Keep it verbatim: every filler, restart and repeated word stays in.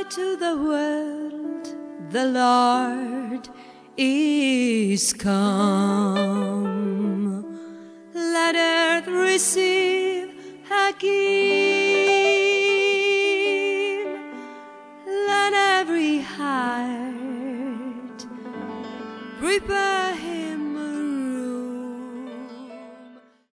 to the world, the Lord is come. Let earth receive her King. Let every heart prepare